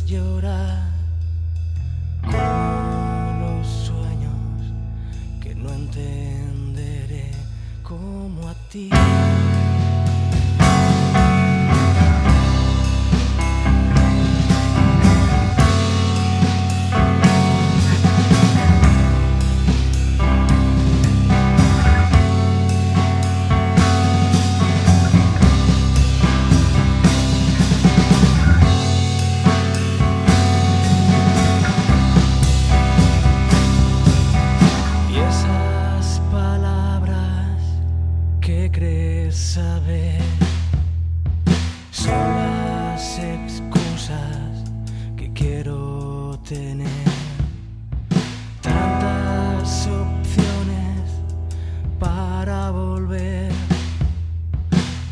harás llorar como los sueños que no entenderé como a ti. ¿Qué crees saber? Solo